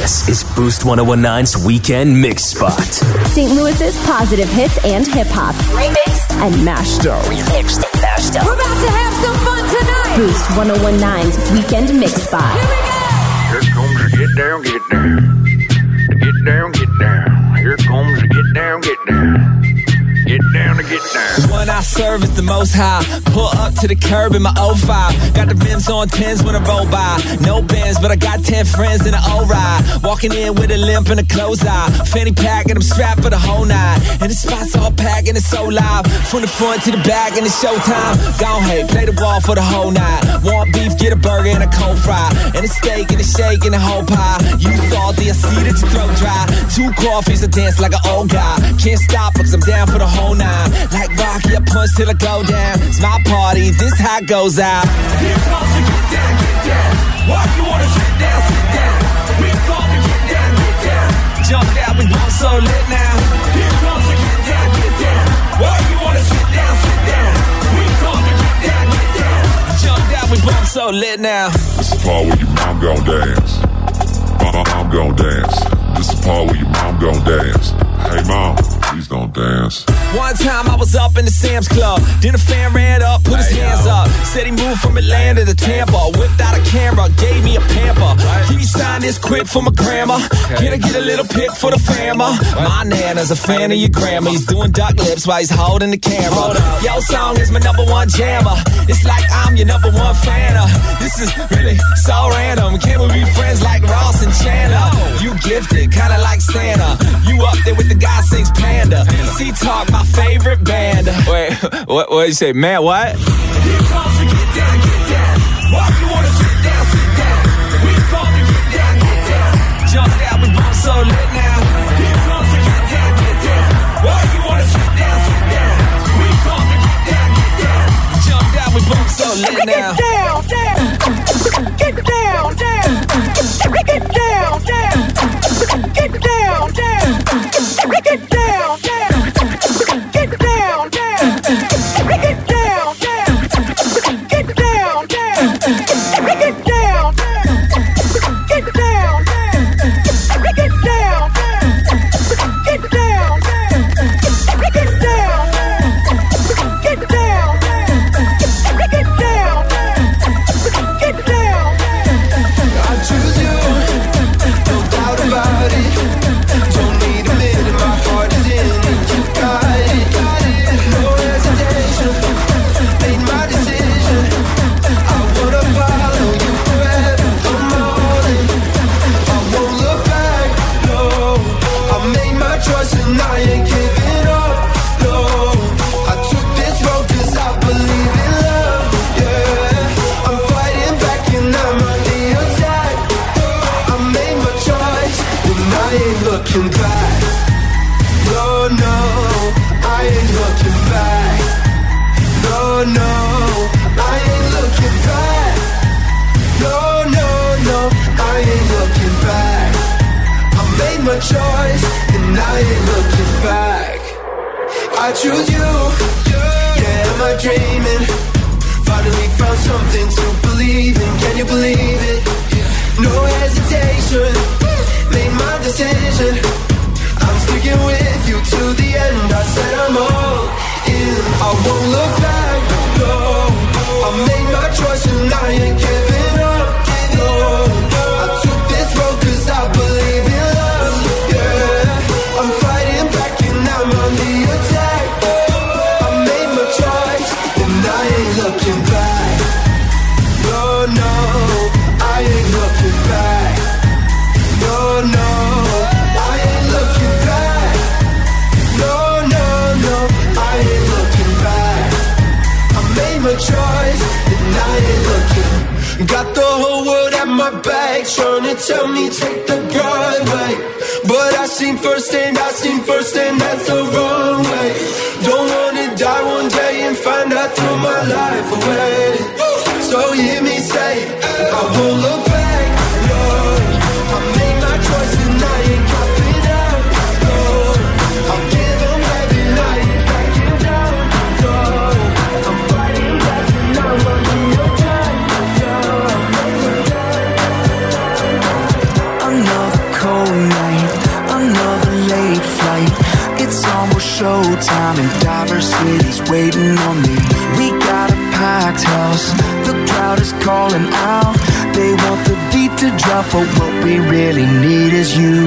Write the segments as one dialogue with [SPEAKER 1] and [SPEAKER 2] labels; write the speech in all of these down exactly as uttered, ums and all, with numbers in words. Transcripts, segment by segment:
[SPEAKER 1] This is Boost ten nine's Weekend Mix Spot.
[SPEAKER 2] Saint Louis's positive hits and hip-hop. Remixed and mashed up.
[SPEAKER 1] Remixed and mashed up.
[SPEAKER 3] We're about to have some fun tonight.
[SPEAKER 2] Boost ten nine's Weekend Mix Spot.
[SPEAKER 3] Here we go.
[SPEAKER 4] Here comes the get down, get down. The get down, get down. Here comes the get down, get down. Get down to get down.
[SPEAKER 5] The one I serve is the most high. Pull up to the curb in my oh five. Got the rims on tens when I roll by. No bands, but I got ten friends in an old ride. Walking in with a limp and a closed eye. Fanny pack and I'm strapped for the whole night. And the spot's all packed and it's so live. From the front to the back and it's showtime. Go ahead, play the ball for the whole night. Want beef, get a burger and a cold fry. And a steak and a shake and a whole pie. You salty, I see that your throat dry. Two coffees, I dance like an old guy. Can't stop because I'm down for the whole nine. Like Rocky, I punch till I go down. It's my party, this how it goes out.
[SPEAKER 6] Here comes the get down, get down. Why you wanna sit down, sit down? We call the get down, get down.
[SPEAKER 5] Jumped out, we both so lit now.
[SPEAKER 6] Here comes the get down, get down. Why you wanna sit down, sit down? We call the get down, get down.
[SPEAKER 5] Jumped out, we both so lit now.
[SPEAKER 7] This is the part where your mom gon' dance. My mom gon' dance. This is the part where your mom gon' dance. Hey mom, please don't dance.
[SPEAKER 5] One time I was up in the Sam's Club. Then a fan ran up, put his hands up. Said he moved from Atlanta to Tampa. Whipped out a camera, gave me a pamper. Can you sign this quick for my grandma? Can I get a little pic for the fama? My nana's a fan of your grandma. He's doing duck lips while he's holding the camera. Yo song is my number one jammer. It's like I'm your number one fan. This is really so random. Can't we be friends like Ross and Chandler? You gifted, kinda like Santa. You up there with the guy sings Panda. C Talk, my favorite band. Wait, what? What did you say, man? What?
[SPEAKER 6] Here comes the get down, get down. Why you wanna sit down, sit down? We call the get down, get down.
[SPEAKER 5] Jumped out, we both so lit now.
[SPEAKER 6] Here comes the get down, get down. Why you wanna sit down, sit down? We call the get down, get down.
[SPEAKER 5] Jumped out, we both so lit now.
[SPEAKER 3] Get down, down. Get down, down. Get down, down. Get down, down. Get down, down. Get down, down. Get down, down. Get down, down. Get down, down. Get down, down. Get down, down. Get down, down. Get down, down. Get down, down. Get down, down. Get down, down.
[SPEAKER 8] I choose you, no doubt about it. Don't need a minute, my heart is in it. You got it, no hesitation. Made my decision. I wanna follow you forever. I'm all in. I won't look back, no. I made my choice and I ain't giving up, no. I took this road 'cause I believe in love, yeah. I'm fighting back and I'm on the attack. I made my choice and I ain't looking back. No, no, I ain't looking back. No, no, I ain't looking back. No, no, no, I ain't looking back. I made my choice and I ain't looking back. I choose you, yeah, am I dreaming? Finally found something to believe in, can you believe it? No hesitation, made my decision. I'm sticking with you to the end. I said I'm all in. I won't look back, no. I made my choice and I ain't giving up, no. I took this road 'cause I believe in love, yeah. I'm fighting back and I'm on the attack. I made my choice and I ain't looking back. No, no, I ain't looking back. No, no, I ain't looking back. No, no, no, I ain't looking back. I made my choice and I ain't looking. Got the whole world at my back, trying to tell me take the broad way. But I seen first and I seen first and that's the wrong way. Don't wanna die one day and find I threw my life away. So hear me say, I won't look back, no. I made my choice and I ain't dropping out, no. I'll give them every night, backing down, no. I'm fighting back and I'm on the attack, no.
[SPEAKER 9] I know the
[SPEAKER 8] cold night, another late flight. It's almost showtime and diverse cities waiting on me. We got a packed house, the crowd is calling out. They want the beat to drop, but what we really need is you.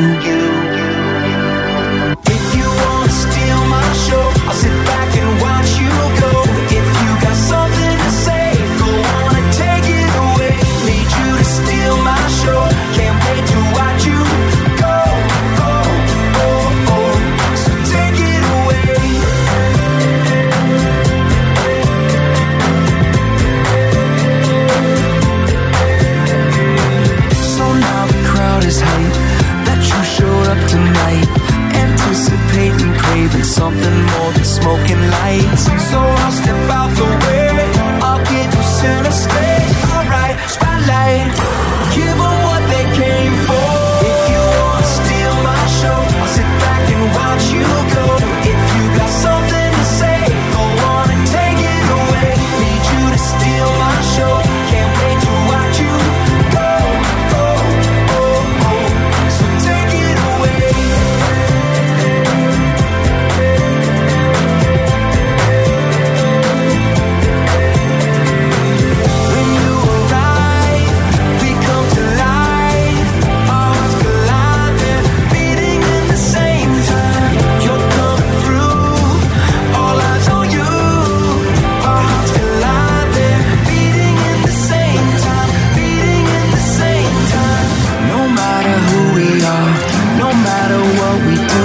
[SPEAKER 8] If you wanna steal my show, I'll sit back and watch you go. If you got something to say, go on and take it away. Need you to steal my show, can't wait to watch you go. Oh, oh, oh, so take it away. So now the crowd is hyped that you showed up tonight, anticipating, craving something more than smoking lights. So I'll step out the way, I'll give you center stage. Alright, spotlight, give them what they came for. If you wanna steal my show, I'll sit back and watch you go. If you got something to say, go on and take it away. Need you to steal my show, can't wait to watch you go. Oh, oh, oh, so take it away. When you arrive, we come to life. Our hearts collide, they're beating in the same time. You're coming through, all eyes on you. Our hearts collide, they're beating in the same time, beating in the same time. No matter who we are, no matter what we do,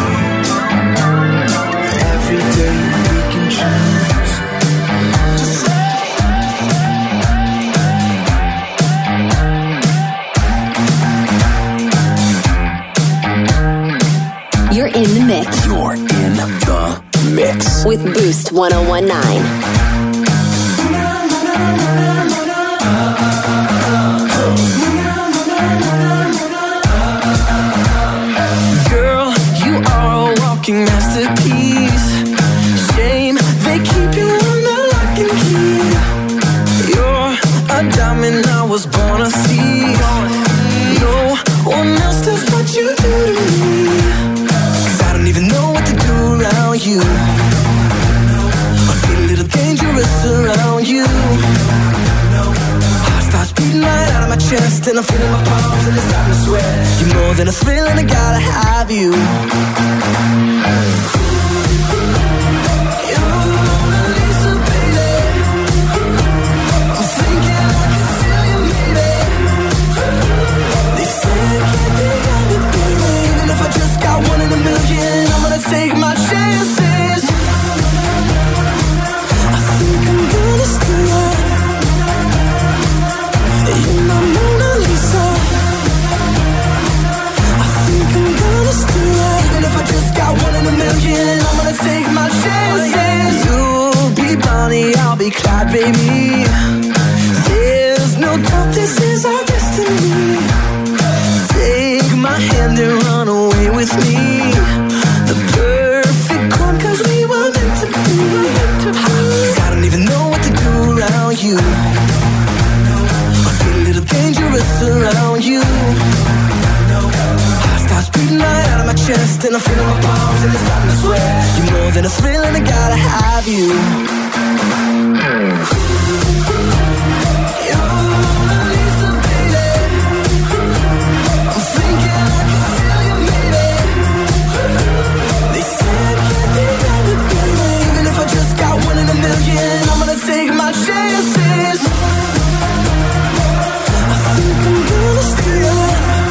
[SPEAKER 8] every day we can choose.
[SPEAKER 2] You're in the mix
[SPEAKER 1] You're in the mix.
[SPEAKER 2] with Boost one oh one nine.
[SPEAKER 8] Girl, you are a walking masterpiece. Shame they keep you under lock and key. You're a diamond I was born to see. No one else does what you do to me. 'Cause I don't even know what to do around you. I feel a little dangerous around you. Heart starts beating right out of my chest, and I'm feeling my palms and it's starting to sweat. You're more than a thrill, and I gotta have you. You're Mona Lisa, baby. I'm thinking I can steal you, maybe. They say I can't be happy, baby. Even if I just got one in a million, I'm gonna take my chances. I think I'm gonna steal you. You're my Mona Lisa. I think I'm gonna steal you. Even if I just got one in a million, I'm gonna take my chances. You'll be Bonnie, I'll be Clyde, baby. There's no doubt this is our destiny. Take my hand and run away with me. The perfect chord, 'cause we were meant to be. 'Cause I don't even know what to do around you. I feel a little dangerous around you. Heart starts beating right out of my chest, and I'm feeling my palms and it's starting to sweat. You're more than a thrill, and I gotta have you. You're Mona Lisa, baby. I'm thinking I can steal you, maybe. They said I can't be happy, baby. Even if I just got one in a million, I'm gonna take my chances. I think I'm gonna steal you.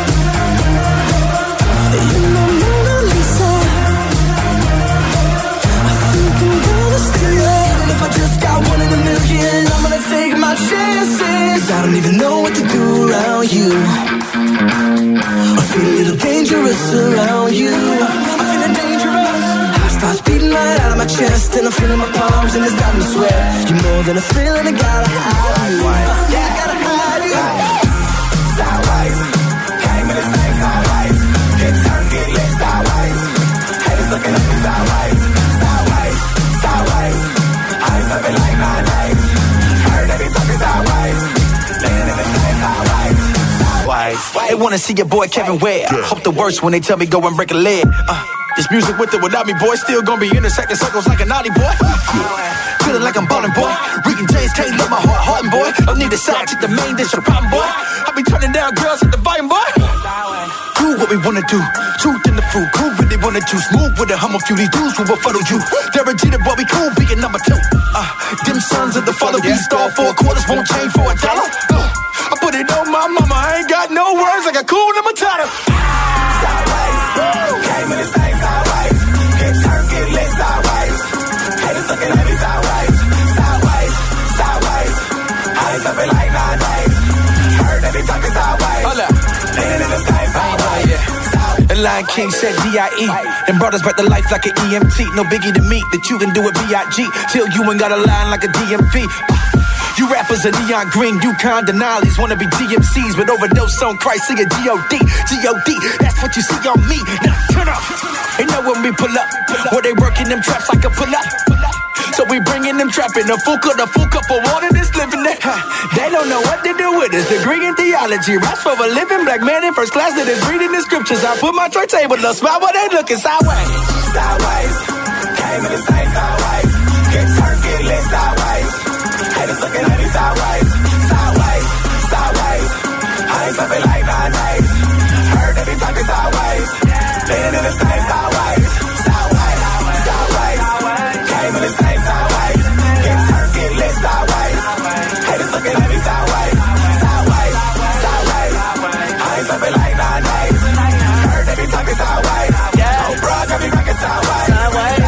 [SPEAKER 8] You're my Mona Lisa. I think I'm gonna steal you. Even if I just got one in a million, I'm gonna take my chances. 'Cause I don't even know what to do around you. I feel a little dangerous around you. I'm feeling dangerous. Heart starts beating right out of my chest, and I'm feeling my palms and it's starting to sweat. You're more than a thrill, and I gotta have you. Yeah, I gotta have you. Sideways, came in this thing sideways. Get turned, get lit sideways. Haters looking at me sideways. Sideways, sideways. Eyes up like my name. Heard that he talking sideways. Laying in this thing sideways. Sideways.
[SPEAKER 9] They wanna see your boy Kevin Ware. Hope the worst when they tell me go and break a leg. Uh, this music with or without me, boy, still gonna be intersecting circles like a naughty boy. Feeling like I'm ballin', boy. Reading James can't let my heart harden, boy. Don't need a side chick, the main dish, a problem, boy. I be turning down girls at the volume, boy. Do what we wanna do. Truth in the fruit, cool really wanna choose. Move with a hum of few these dudes who will follow you. They're a G, boy, we cool, being number two. Uh, them sons of the father, we stall four quarters, won't change for a dollar. Uh, I put it on my mama, I ain't got no words like a cool Matata.
[SPEAKER 8] Sideways, came in this thing sideways. Get turned, get lit sideways. Haters looking at me sideways. Sideways, sideways. I ain't something like nine days. Heard that they talking sideways.
[SPEAKER 9] Hold up.
[SPEAKER 8] Leaning in the sky sideways.
[SPEAKER 9] The Lion King said D I E and brought us back to life like an E M T. No biggie to me that you can do it B I G Till you ain't got a line like a D M V. You rappers are neon green, Yukon Denali's wanna be D M Cs, but overdose on Christ, see a G O D, G O D, that's what you see on me. Now turn up, they know when we pull up, where they working them traps like a pull up. So we bringing them trapping, a full cup, a full cup of water that's living there. Huh. They don't know what to do with this degree in theology. Raps for a living, black man in first class that is reading the scriptures. I put my tray table, a smile while they looking sideways.
[SPEAKER 8] Sideways, came in this thing sideways. Get turned, get lit sideways. Haters looking at me sideways. Sideways, sideways. I ain't something like nine days. Heard that they talking sideways. Leaning in this thing sideways. Sideways, sideways. Came in this thing sideways. Get turned, get lit sideways. Haters looking at me sideways. Sideways, sideways. I ain't something like nine days. Heard that they talking sideways. Oh, bro, got me rocking sideways. Sideways.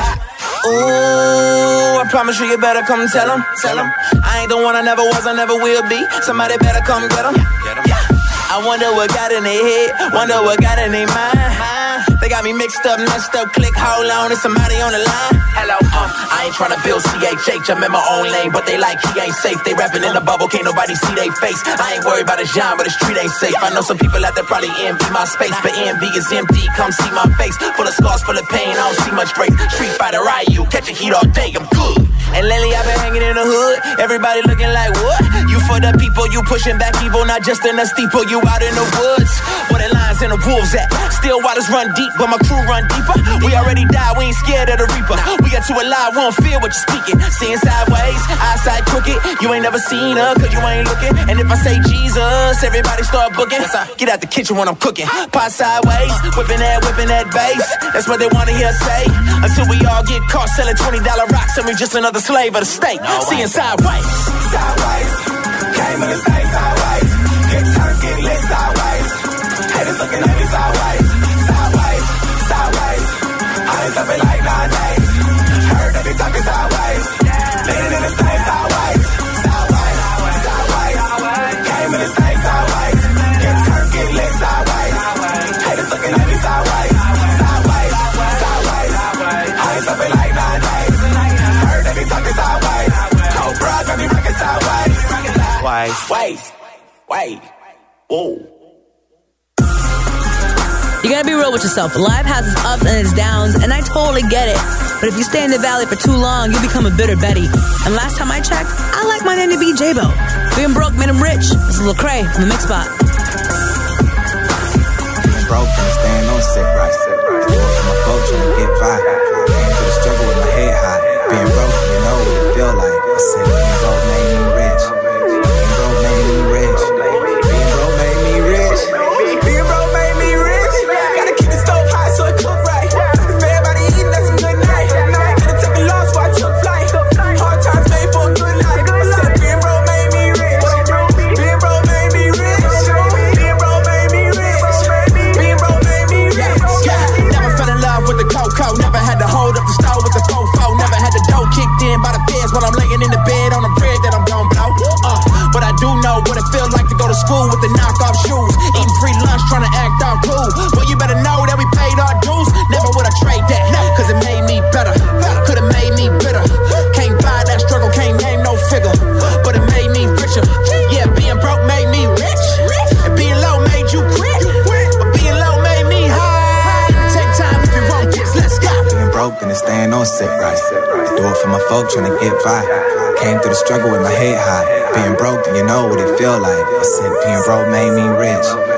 [SPEAKER 5] Ooh, I promise you, you better come tell them, tell them. I ain't the one I never was, I never will be. Somebody better come get them. Yeah. I wonder what got in their head, wonder what got in their mind. They got me mixed up, messed up, click, hold on, there's somebody on the line. Hello, um, I ain't tryna build C H H, I'm in my own lane, but they like he ain't safe. They rapping in the bubble, can't nobody see they face. I ain't worried about the genre, but the street ain't safe. I know some people out there probably envy my space, but envy is empty, come see my face. Full of scars, full of pain, I don't see much grace. Street fighter, Ryu, catch a heat all day, I'm good. And lately I've been hanging in the hood, everybody looking like what? You for the people, you pushing back evil, not just in a steeple, you out in the woods. Where the lions and the wolves at? Still waters run deep, but my crew run deeper. We already died, we ain't scared of the reaper. We got too alive, we don't fear what you're speaking. Seeing sideways, eyesight crooked, you ain't never seen her, cause you ain't looking. And if I say Jesus, everybody start booking. Get out the kitchen when I'm cooking. Pot sideways, whipping that, whipping that bass. That's what they wanna hear say. Until we all get caught selling twenty dollar rocks and we just another slave of the state. No, seeing sideways.
[SPEAKER 8] Sideways, came in this thing sideways. Get turned, get lit sideways. Haters looking at me sideways. Sideways, sideways. I ain't something like nine days. Heard that they talking sideways. Leaning in this thing sideways. Sideways, sideways. Came in this thing sideways. Get turned, get lit sideways. Haters looking at me sideways. Sideways, sideways. I ain't something like nine days. Heard that they talking sideways. Cobra got me rocking sideways.
[SPEAKER 5] Wait, wait, wait, whoa.
[SPEAKER 10] You gotta be real with yourself. Life has its ups and its downs, and I totally get it. But if you stay in the valley for too long, you become a bitter Betty. And last time I checked, I like my name to be J-Bo. Being broke made him rich. This is Lecrae from the Mix Spot.
[SPEAKER 11] Being broke and staying on sick, right? Doing for my folks trying to get by. Came through the struggle with my head high. Being broke, you know what it feel like. I said being broke made me rich. Being broke made me rich. Being broke made me rich. Being broke made me rich. Gotta keep the stove high so it cook right. If everybody eating, that's a good night. Could've took a loss while I took flight. Hard times made for a good life. I said being broke made me rich. Being broke made me rich. Being broke made me rich. Being broke made me rich.
[SPEAKER 5] Yeah, never fell in love with the cocoa. Never had to hold up the stove with the fofo. Never had the dough kicked in by the feds while I'm laying in the bed on the bread that I'm gon' blow. Uh, but I do know what it feels like to go to school with the knockoff shoes. Eating free lunch, trying to act all cool. Well, you better know that we paid our dues. Never would I trade that, cause it made me better. Could've made me bitter. Can't buy that struggle, can't name no figure. But it made me richer. Yeah, being broke made me rich. And being low made you quit. But being low made me high. Take time if you want this, let's go.
[SPEAKER 11] Being broke and staying on sick, right? Do it for my folk trying to get by. Came through the struggle with my head high. Being broke, you know what it feel like. I said being broke made me rich.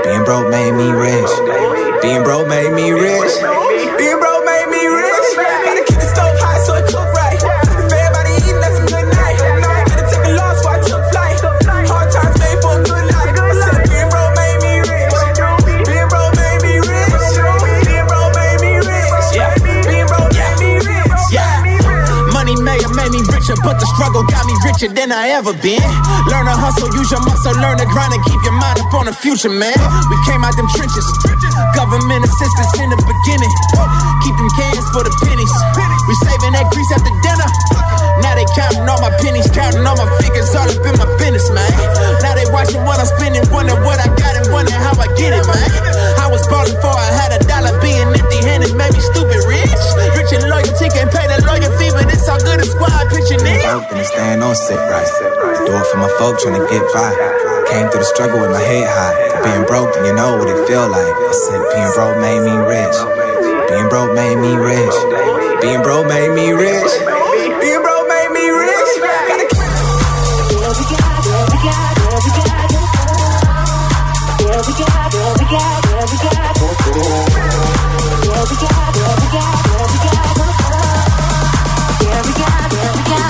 [SPEAKER 11] Being broke made me rich. Being broke made me rich. Being broke made me rich. Gotta keep the stove hot so it cook right. If everybody eating, that's a good night. Had to take a loss, so I took flight. Hard times made for a good life. I said being broke made me rich. Being broke made me rich. Being broke made me rich. Yeah. Being broke made me rich. Yeah. Money may have made me richer, but the struggle got me richer than I ever been. Learn to hustle, use your muscle, learn to grind and keep your mind up on the future, man. We came out them trenches, government assistance in the beginning. Keep them cans for the pennies. We saving that grease after dinner. Now they counting all my pennies, counting all my figures, all up in my business, man. Now they watching what I'm spending, wonder what I got and wonder how I get it, man. I was ballin' before I had a dollar, being empty-handed made me stupid rich. Rich and loyalty can't pay the lawyer fee, but it's all good as squad pitching in. Broke and stand on sit right. Do it for my folk trying to get by. Came through the struggle with my head high. Being broke, and you know what it feel like. I said being broke made me rich. Being broke made me rich. Being broke made me rich. Being broke made me rich. Gotta keep
[SPEAKER 3] Yeah, we got, yeah, we got, yeah, we got. Yeah, we got, yeah, we got, yeah, we got. Yeah, we got, yeah, we got, yeah, we got. Yeah, we got, yeah, we got.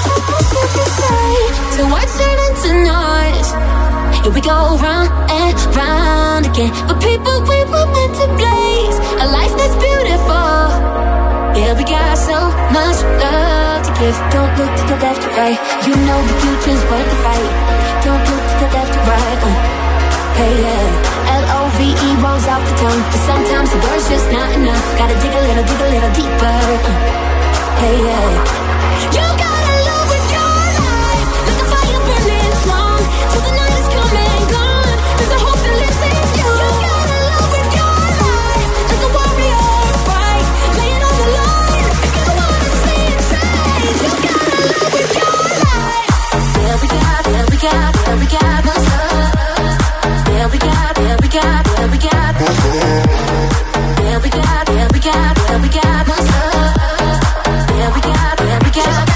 [SPEAKER 12] So what's turn into noise? Here we go round and round again. But people, we were meant to blaze a life that's beautiful. Yeah, we got so much love to give. Don't look to the left or right. You know the future's worth the fight. Don't look to the left or right. Uh. Hey, yeah. L O V E rolls off the tongue. But sometimes the word's just not enough. Gotta dig a little, dig a little deeper. Uh. Hey, yeah. You gotta love with your life. Let the fire burning strong till the night is come and gone. There's a hope that lives in you. You gotta love with your life. Like a warrior, fight. Lay it on the line. If you wanna see it change, you gotta love with your life. Yeah, we got, yeah, we got, yeah, we got what's up. Yeah, we got, yeah, we got, yeah, we got what's up. Yeah, we got, yeah, we got, yeah, we got what's up. Yeah, we got, yeah, we got.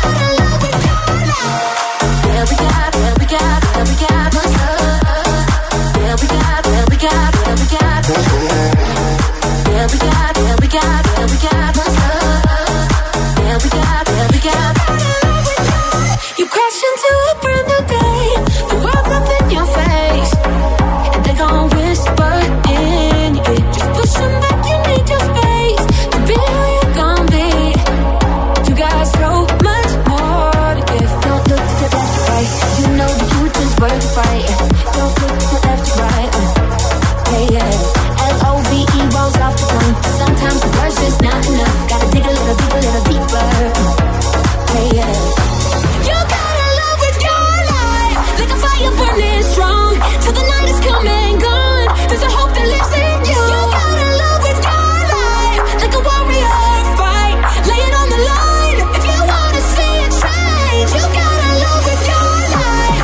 [SPEAKER 12] Yeah, we got, yeah, we got, yeah, we got what's up. Yeah, we got, yeah, we got, yeah, we got. Yeah, we got, yeah, we got, yeah, we got what's up. Yeah, we got, yeah, we got. You crash into a brand new day. The world's up in your face, and they gon' whisper in your ear. Just push them back, you need your space to be who you gon' be. You got so much more to give. Don't look to the left or right. You know the future's worth the fight. Don't look to the left or right. Uh, yeah, yeah. L O V E rolls off the tongue. Sometimes the word's just not enough. Gotta dig a little, dig a little deeper. Uh, yeah, yeah. You gotta love with your life. Like a fire burning strong till the night is come and gone. There's a hope that lives in you. You gotta love with your life. Like a warrior, fight. Lay it on the line. If you wanna see it change, you gotta love with your life.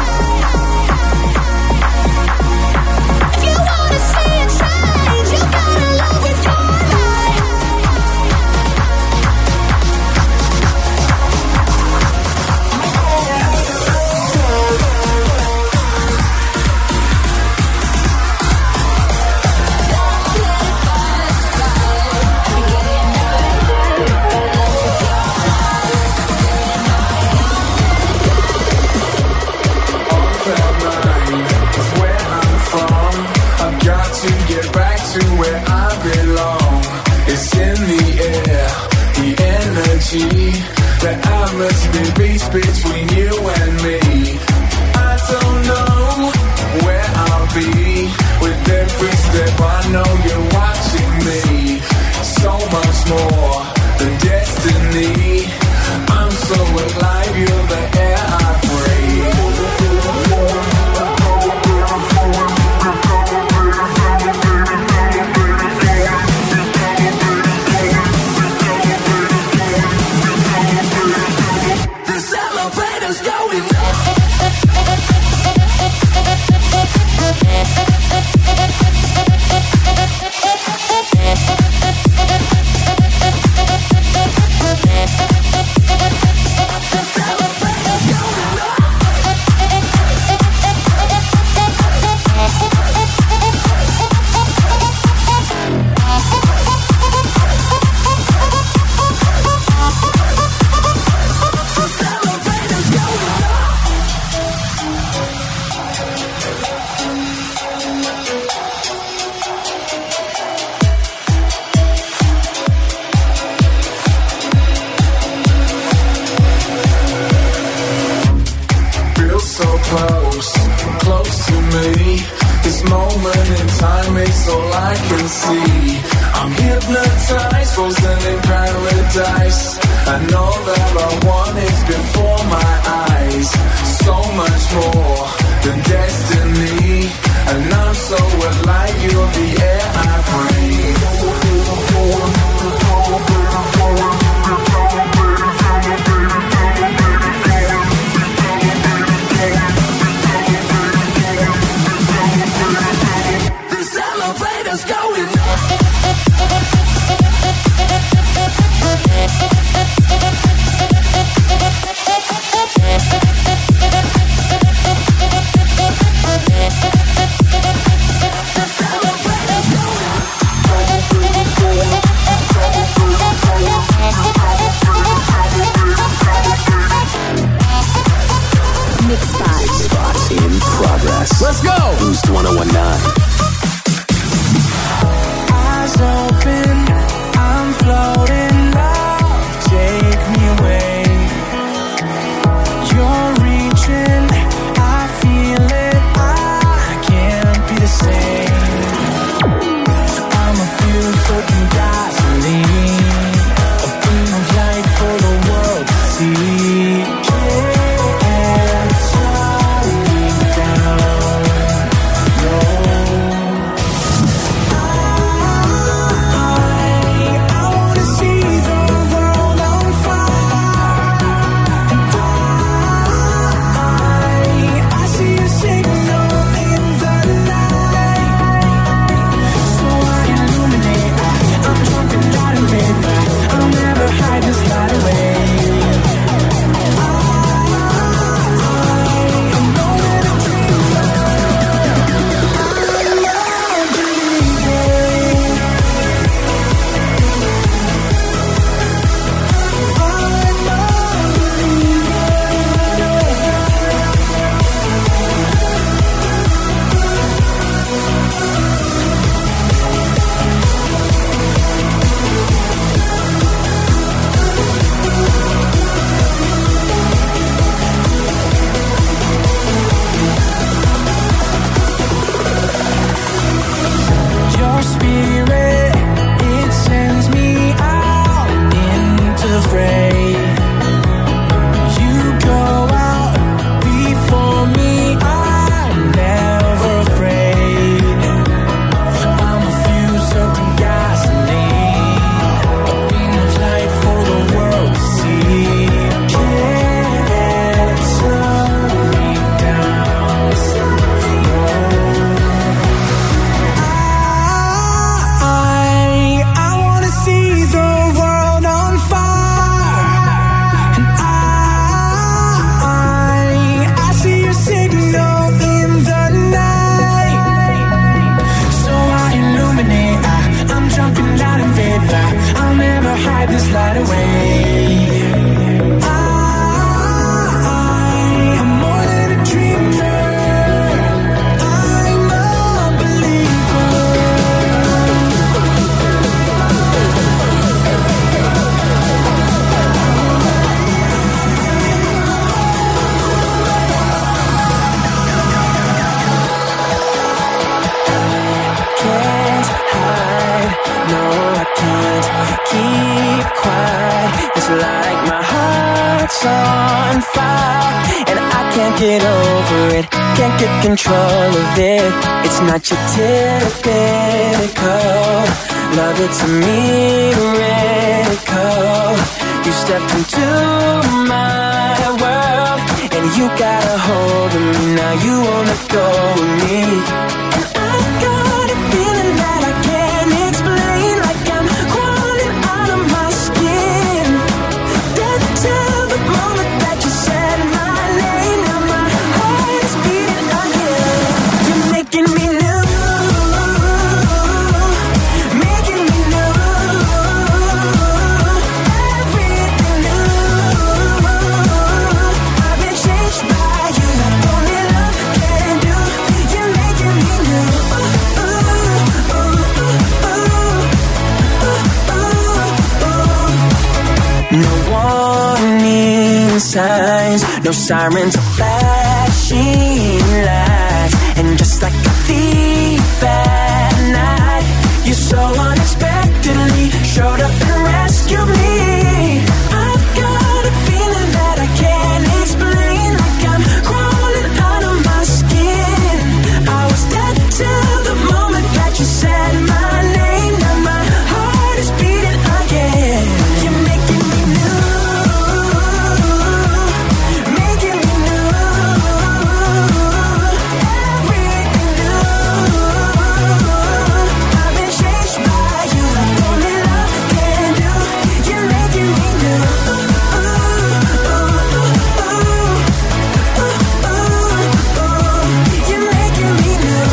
[SPEAKER 12] If you wanna see it change, you gotta love with your life.
[SPEAKER 6] Where I belong, it's in the air, the energy, the atmosphere beats between you and me. I don't know where I'll be with every step. I know you're watching me. So much more than destiny. I'm so alive, you're the air I breathe.
[SPEAKER 3] The celebrator's going on.
[SPEAKER 6] face, all I can see. I'm hypnotized, frozen in paradise. I know that I want is before my eyes. So much more than destiny. And I'm so alive, you're the air I breathe. This elevator's going
[SPEAKER 1] Spots in progress.
[SPEAKER 9] Let's go!
[SPEAKER 1] Boost one oh one nine.
[SPEAKER 8] Eyes open, I'm floating, love, take me away. You're reaching, I feel it, I can't be the same. I'm a fuse soaking gasoline, a beam of light for the world to see. Can't slow me down, no.
[SPEAKER 13] on fire, and I can't get over it, can't get control of it. It's not your typical love, it's a miracle. You stepped into my world, and you got a hold of me. Now you wanna go with me, and I got a feeling that I can't explain, like I'm crawling out of my skin. Death till the moment that you said my name. Now my heart is beating again. You're making me new, making me new. Everything new. I've been changed by you, like only love can do. You're making me new. Ooh, ooh, ooh, ooh, ooh, ooh. No warning signs, no sirens or flashing lights, and just like a thief at night, so unexpectedly showed up and rescued me. I've got a feeling that I can't explain, like I'm crawling out of my skin. I was dead till the moment that you said my name. Now my heart is beating again. You're making me new, making me new, everything new. I've been changed by you, like only love can do. You're making me new. You're making me new.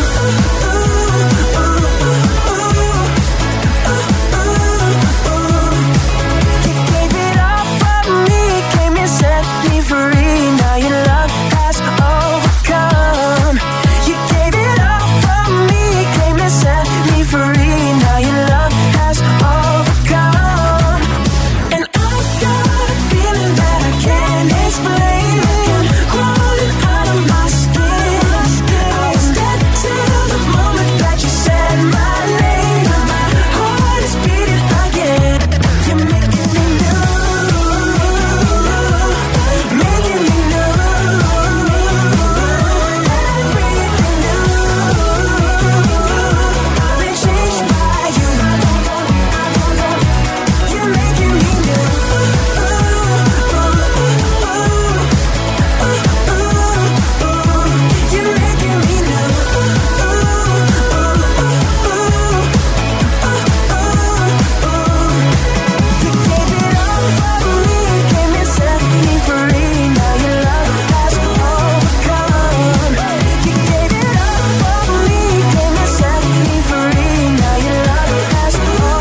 [SPEAKER 13] You gave it all for me, came and set me free. Now your love has overcome. You gave it all for me, came and set me free. Now your love has overcome. And I've got a feeling that I can't explain. I'm crawling out of my skin. I was dead till the moment that you said my name. My heart is beating again. You're making me new, making me new, everything new. I've been changed by you. You're making me new. You're making me new. You gave it all for me, came and set me free. Now your love has overcome. You gave it all for me, came and set me free. Now your love has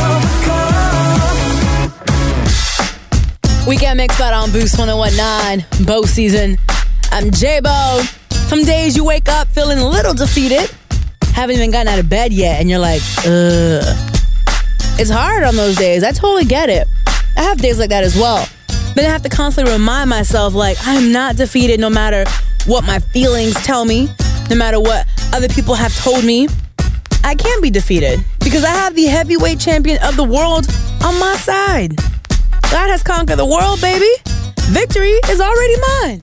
[SPEAKER 13] overcome.
[SPEAKER 10] Weekend Mix Spot on Boost one oh one nine, Bo season. I'm J-Bo. Some days you wake up feeling a little defeated. Haven't even gotten out of bed yet, and you're like, ugh. It's hard on those days. I totally get it. I have days like that as well. Then I have to constantly remind myself, like, I'm not defeated no matter what my feelings tell me, no matter what other people have told me. I can't be defeated because I have the heavyweight champion of the world on my side. God has conquered the world, baby. Victory is already mine.